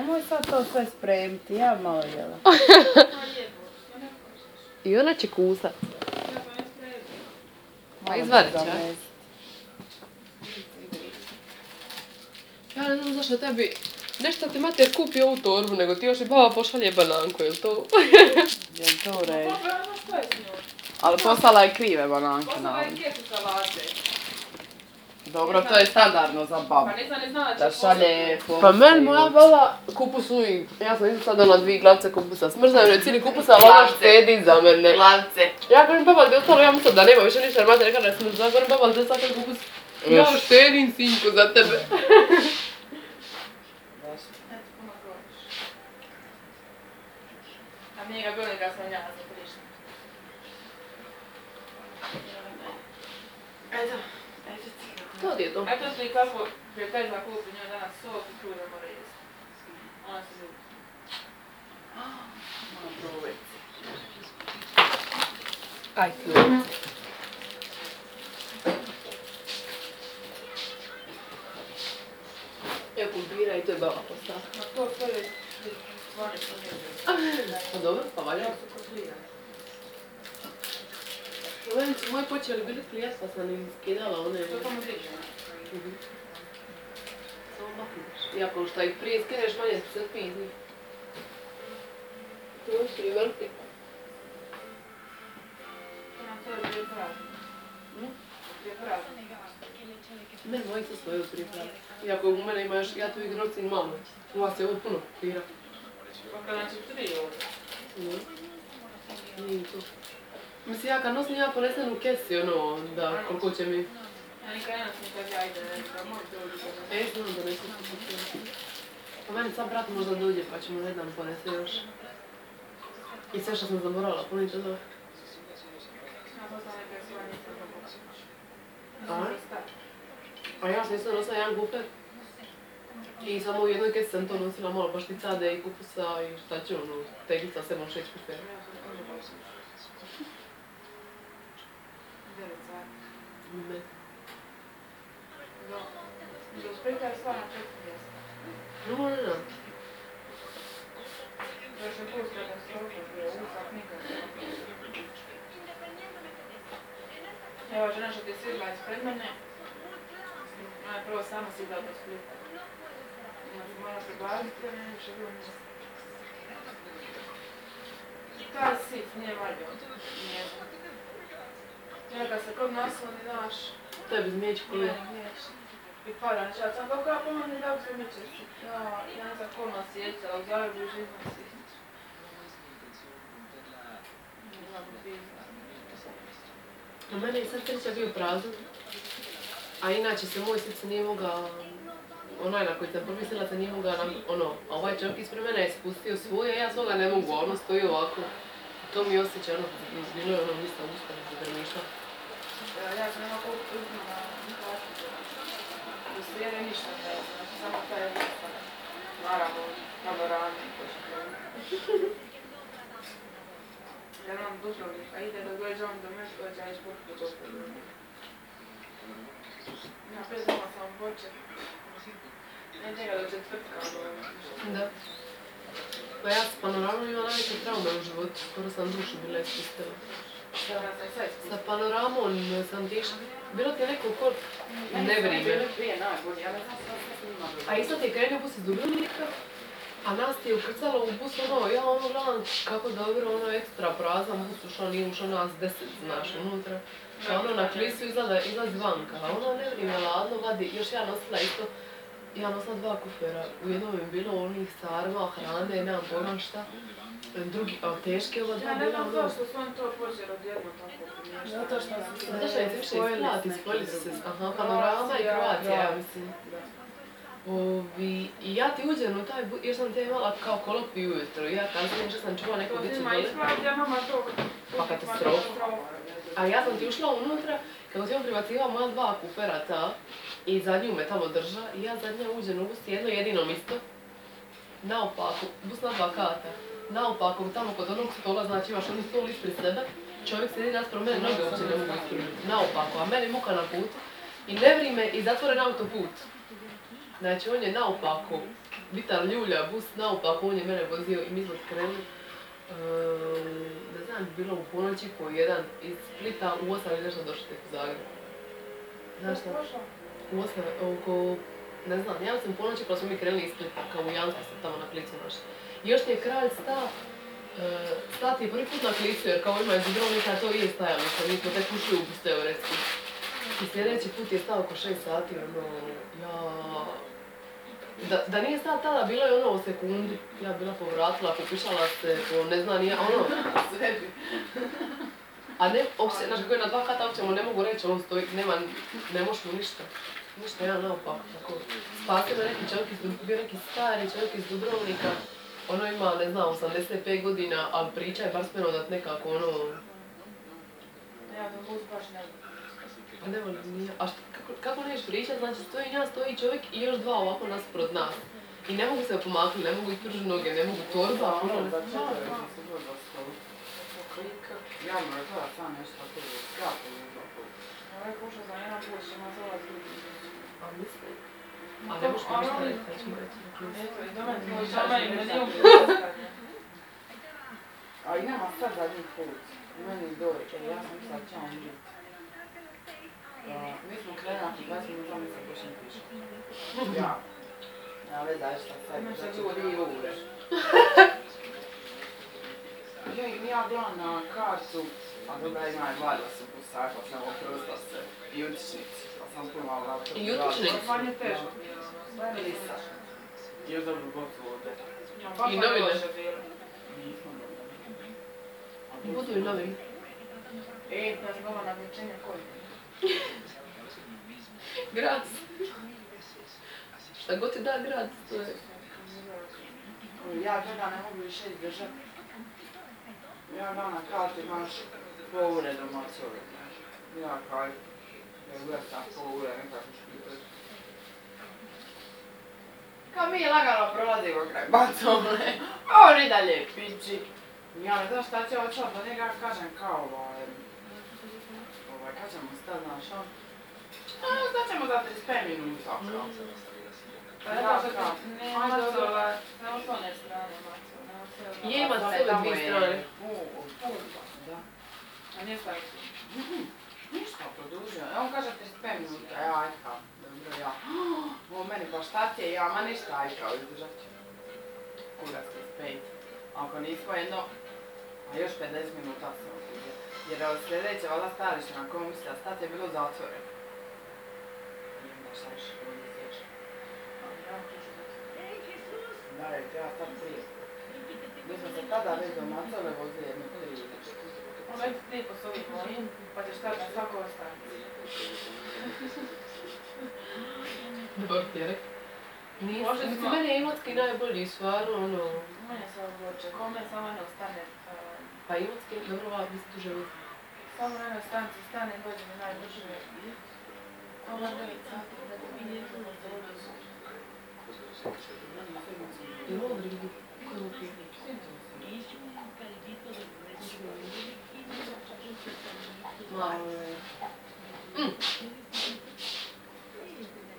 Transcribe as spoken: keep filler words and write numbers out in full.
nemoj sad to sve spremiti, ja malo jela. I ona će kusat. Pa izvadit će. Ja ne znam zašto tebi, nešto ti mater kupi ovu torbu, nego ti još i baba pošalje bananku, jel to? Jel to u redu? Ali poslala je krive bananke. Poslala je kesu salate. Dobro, to je standardno za babu. Pa nisam ne znala da Da će šalje poslati. Pa meni moja baba kupus uvijek, ja sam isto sad ona dvije glavce kupusa, smrzaju ne cijeli kupus, ali ona štedi za mene. Glavce. Ja kažem baba, gdje ostalo, ja mislim da nema više ništa, jer mate rekao da je smrza, ja kažem baba, gdje sad kupus, ja štedim sinko za tebe. A nije ga bilo ga sam ja za prišla. Eto, eto ti kako. To ti je to. Eto ti kako prijateljka kupi njoj danas sok i kruj ne mora jesti. Ona se ljubi. Moram probati. Aj ti. Evo kumpira i to je baba postala. Ma to sve je stvari što nije. Pa dobro, pa valja. Meni su moji počeli bili klijet pa sam im skidala one... To tamo diže. Samo makneš. Iako što ih prije skineš manje su se pizni. To je prije veliki. To je prije pravi. Prije pravi. Ne, moji su svoje prije pravi. Iako u mene ima još, ja tu ih rocim malo. U vas je ovo puno pira. Pa kada će tri ovdje. Nije to. Mislim, ja kad nosim ja ponesem u kesi, ono, da, koliko će mi... Ja nikad ne nosim kad ja idem, da moj dođe. E, znam da nesim se. Pa meni sad brat možda dođe, pa ćemo, ne znam, ponese još. I sve što sam zaboravila, punite to. Ja poznam neke svoje nisam A? A ja sam isto nosila jedan guper. I samo u jednoj kesi sam to nosila malo pašticade i kupusa i šta ću, ono, tegica, sedam, šest kupera. Ne. Do Splita je stvarno četiri mjesta. No, ne, ne. Još je pust katastrofa, bio usak nikad. Evo žena što ti je sidla ispred mene. Ona je prvo sama sidla do Splita. Ona se mora pribaviti, a ne više bilo mjesta. Taj sit nije valjao. Nije. Ja kad se kod nasloni, znaš... Tebi zmijeći kolije. I pada, ja sam kako ja pomeni da se miče si. Ja, ja ne znam ko nas sjećala, u Zagrebu i živno si. A mene je sad sreća bio prazan. A inače se moj srce nije mogao... Onaj na koji sam prvi sila se nije mogao nam... Ono, a ovaj čovjek ispred mene je spustio svoje, ja svoga ne mogu, ono stoji ovako. To mi osjeća, ono, bilo je ono mista usta, da se drmišla. Ja sam nema koliko uzmana na plastiku. Do srijede ništa ne znam, znači samo taj je vrsta. Naravno, panorame i koji će krenuti. Ja nam Dubrovnik, a ide da dođe on do meš, dođe a iš burku do Ja pet doma sam počet. Ne njega do četvrtka, ali... Da. Pa ja s panoramom imam najveće traume u životu, skoro sam dušu bila ispustila. Sa panoramom sam tišla. Bilo ti je neko kod ne vrime. A isto ti je krenio bus iz Dubrovnika, a nas ti je ukrcalo u bus ono, ja ono gledam kako dobro, ono ekstra prazan bus ušao, nije ušao nas deset, znaš, unutra. A ono na klisu izlazi vanka, a ono ne vrime ladno vadi, još ja nosila isto. Ja nosila dva kufera, u jednom je bilo onih sarma, hrane, nemam pojma šta. Drugi, a teške ova dva bila ono... Ja ne znam zašto su oni to počeli odjedno tako primješta. Zato što su se... Zato što je se više isplati, spojili su se, aha, Panorama i Croatia, ja mislim. Ovi, i ja ti uđem u taj bus, jer sam te imala kao kolokviju ujutro, ja kasnije što sam čuvala neku dicu dole. Ja mama to... Pa katastrofa. A ja sam ti ušla unutra, kako ti on pribacivala moja dva kufera ta, i zadnju me tamo drža, i ja zadnja uđem u bus, jedno jedino mjesto, naopako, bus na dva kata, naopako tamo kod onog stola, znači imaš oni stol ispred sebe, čovjek sedi naspram mene, noge uopće ne mogu ispružiti, naopako, a meni muka na putu, i ne vrime i zatvoren autoput. Znači on je naopako, Vitar ljulja, bus naopak, on je mene vozio i mi smo krenuli. Ne znam, bilo u ponoći po jedan iz Splita u osam i nešto došli tek u Zagreb. Znaš šta? U osam, oko, ne znam, ja sam u ponoći pa smo mi krenuli iz Splita, kao u Janku sam tamo na klicu našli. I još ti je kralj sta, stati je prvi put na klicu jer kao ima iz Dubrovnika, to je stajalište, mi smo tek ušli u bus teoretski. I sljedeći put je stao oko šest sati, ono, ja... Da, da nije stao tada, bilo je ono o sekundi, ja bila povratila, popišala se, po ne znam, nije, ono... Sebi. A ne, uopće, znaš kako je na dva kata, uopće mu ne mogu reći, on stoji, nema, ne možeš mu ništa. Ništa, ja naopak, tako. Spasio me neki čovjek iz, bio neki stari čovjek iz Dubrovnika, ono ima, ne znam, osamdeset pet godina, ali priča je bar s menom da nekako, ono... Ja to bus baš ne znam. Pa ne volim, nije. A šta, kako, kako neš pričat, znači stoji ja, stoji čovjek i još dva ovako nasprot nas. I ne mogu se pomaknuti, ne mogu ispružiti noge, ne mogu torba, Ono, ono... da čekaju, nisu bilo za stolu. Klika. Ja mu rekla da sam nešto tako je skrapo uzla put. Ovaj kuša za jedan put će ima zova drugi. A mislim... A ne možeš mi ništa reći, da ćemo reći na ključ. Eto, i doma tvoj žama i milijun A i nema sad zadnji put. Meni dođe, ja sam sad ćao biti. Mi smo krenuli nakon dvadeset minuta, mi se baš ne piše. Ja. Ja već daš šta sad, Imaš sad znači tri ure. Ja, ja gledam na kartu, a dobra ima je valjda su pusak, pa sam oprostila se. I utičnici, pa sam puno vrata. I utičnici? To manje teško bilo. Sve ne Lisa. I još dobru bocu vode. I novine. Nismo dobili. Budu i novine. E, znaš gova na vječenje koji? Grac. Šta god ti da grac, to je... Ja gleda ne mogu više izdržati. Ja gledam na kartu imaš pol ure do Macove. Ja kaj, ja gledam sam pol ure nekako špitati. Kao mi je lagano prolazimo kraj Macove, a on i dalje piči. Ja ne znam šta će očela, pa njega kažem kao ovaj... Ovaj, kad ćemo stati, znaš on? A, stat ćemo za trideset pet minuta, kao. Pa ja to kao, ne Macova, samo s one strane Macova. Je, ima sve dvije strane. Da. A nije staviti. Ništa produžio. On kaže trideset pet minuta, ja aj kao, dobro ja. O meni pa šta ti je, ja ma ništa aj kao izdržat ću. Kurac trideset pet. Ako nismo jedno, a još pedeset minuta sam okudio. Jer od sljedeće valjda stajalište na kojem mislila stati je bilo zatvoreno. I onda šta više ovdje sjeća. Da, je treba stati prije. Mi smo se tada već do Macove vozili jedno tri. Ono je ti po sobi moji, pa ćeš stati na svako ostane. Dobar ti je rekao. Nije, Možda mislim, smo- meni je Imotski najbolji, stvarno, ono... Mene se odloče, kome samo jedno stane. Pa Imotski, dobro, ova, vi ste duže vozili. Samo na jednoj stanci stane i dođe mi najbrže. Ovo je devet sati, da ga vidjeti na zavodu. I ovo vridi, koji mu pije? Malo je... Mm.